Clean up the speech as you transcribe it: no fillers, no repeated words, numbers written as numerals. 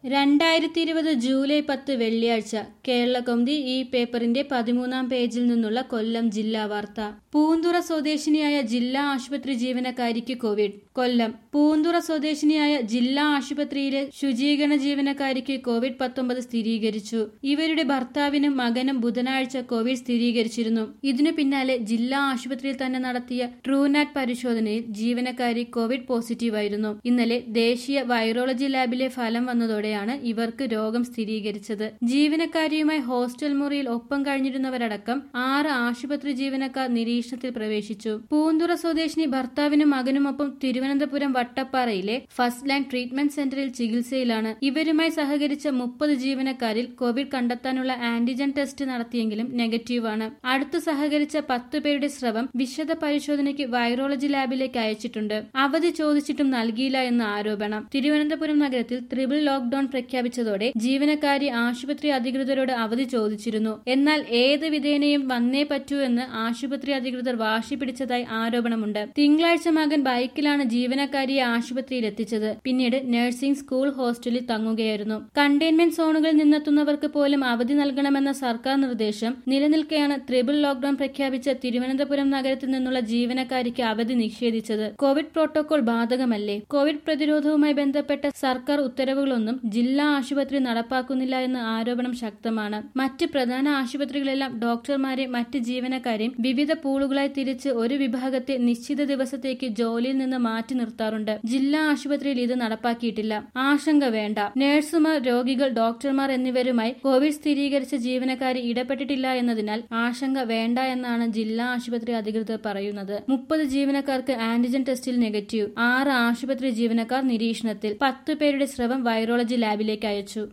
2020 July 10 വെള്ളിയാഴ്ച കേരളകൗമുദി ഈ പേപ്പറിന്റെ 13-ാം പേജിൽ നിന്നുള്ള കൊല്ലം ജില്ലാ വാർത്ത. പൂന്തുറ സ്വദേശിനിയായ ജില്ലാ ആശുപത്രി ജീവനക്കാരിക്ക് കോവിഡ്. കൊല്ലം പൂന്തുറ സ്വദേശിനിയായ ജില്ലാ ആശുപത്രിയിലെ ശുചീകരണ ജീവനക്കാരിക്ക് കോവിഡ്-19 സ്ഥിരീകരിച്ചു. ഇവരുടെ ഭർത്താവിനും മകനും ബുധനാഴ്ച കോവിഡ് സ്ഥിരീകരിച്ചിരുന്നു. ഇതിനു പിന്നാലെ ജില്ലാ ആശുപത്രിയിൽ തന്നെ നടത്തിയ ട്രൂനാറ്റ് പരിശോധനയിൽ ജീവനക്കാരി കോവിഡ് പോസിറ്റീവായിരുന്നു. ഇന്നലെ ദേശീയ വൈറോളജി ലാബിലെ ഫലം വന്നതോടെയാണ് ഇവർക്ക് രോഗം സ്ഥിരീകരിച്ചത്. ജീവനക്കാരിയുമായി ഹോസ്റ്റൽ മുറിയിൽ ഒപ്പം കഴിഞ്ഞിരുന്നവരടക്കം 6 ആശുപത്രി ജീവനക്കാർ നിരീക്ഷണത്തിൽ പ്രവേശിച്ചു. പൂന്തുറ സ്വദേശിനി ഭർത്താവിനും മകനുമൊപ്പം തിരുവനന്തപുരം വട്ടപ്പാറയിലെ ഫസ്റ്റ് ലൈൻ ട്രീറ്റ്മെന്റ് സെന്ററിൽ ചികിത്സയിലാണ്. ഇവരുമായി സഹകരിച്ച 30 ജീവനക്കാരിൽ കോവിഡ് കണ്ടെത്താനുള്ള ആന്റിജൻ ടെസ്റ്റ് നടത്തിയെങ്കിലും നെഗറ്റീവാണ്. അടുത്ത് സഹകരിച്ച 10 പേരുടെ സ്രവം വിശദ പരിശോധനയ്ക്ക് വൈറോളജി ലാബിലേക്ക് അയച്ചിട്ടുണ്ട്. അവധി ചോദിച്ചിട്ടും നൽകിയില്ല എന്ന ആരോപണം. തിരുവനന്തപുരം നഗരത്തിൽ ട്രിപ്പിൾ ലോക്ഡൌൺ പ്രഖ്യാപിച്ചതോടെ ജീവനക്കാരി ആശുപത്രി അധികൃതരോട് അവധി ചോദിച്ചിരുന്നു. എന്നാൽ ഏത് വിധേനയും വന്നേ പറ്റൂ എന്ന് ആശുപത്രി അധികൃതർ വാശി പിടിച്ചതായി ആരോപണമുണ്ട്. തിങ്കളാഴ്ച മകൻ ബൈക്കിലാണ് ജീവനക്കാരിയെ ആശുപത്രിയിൽ എത്തിച്ചത്. പിന്നീട് നഴ്സിംഗ് സ്കൂൾ ഹോസ്റ്റലിൽ തങ്ങുകയായിരുന്നു. കണ്ടെയ്ൻമെന്റ് സോണുകളിൽ നിന്നെത്തുന്നവർക്ക് പോലും അവധി നൽകണമെന്ന സർക്കാർ നിർദ്ദേശം നിലനിൽക്കെയാണ് ട്രിപ്പിൾ ലോക്ഡൌൺ പ്രഖ്യാപിച്ച തിരുവനന്തപുരം നഗരത്തിൽ നിന്നുള്ള ജീവനക്കാരിക്ക് അവധി നിഷേധിച്ചത്. കോവിഡ് പ്രോട്ടോകോൾ ബാധകമല്ലേ? കോവിഡ് പ്രതിരോധവുമായി ബന്ധപ്പെട്ട സർക്കാർ ഉത്തരവുകളൊന്നും ജില്ലാ ആശുപത്രി നടപ്പാക്കുന്നില്ല എന്ന ആരോപണം ശക്തമാണ്. മറ്റ് പ്രധാന ആശുപത്രികളെല്ലാം ഡോക്ടർമാരെ മറ്റ് ജീവനക്കാരെയും വിവിധ പൂളുകളായി തിരിച്ച് ഒരു വിഭാഗത്തെ നിശ്ചിത ദിവസത്തേക്ക് ജോലിയിൽ നിന്ന് മാറ്റി നിർത്താറുണ്ട്. ജില്ലാ ആശുപത്രിയിൽ ഇത് നടപ്പാക്കിയിട്ടില്ല. ആശങ്ക വേണ്ട. നഴ്സുമാർ, രോഗികൾ, ഡോക്ടർമാർ എന്നിവരുമായി കോവിഡ് സ്ഥിരീകരിച്ച ജീവനക്കാരി ഇടപെട്ടിട്ടില്ല എന്നതിനാൽ ആശങ്ക വേണ്ട എന്നാണ് ജില്ലാ ആശുപത്രി അധികൃതർ പറയുന്നത്. 30 ജീവനക്കാർക്ക് ആന്റിജൻ ടെസ്റ്റിൽ നെഗറ്റീവ്. 6 ആശുപത്രി ജീവനക്കാർ നിരീക്ഷണത്തിൽ. 10 പേരുടെ സ്രവം വൈറോളജി ലാബിലേക്ക് അയച്ചു.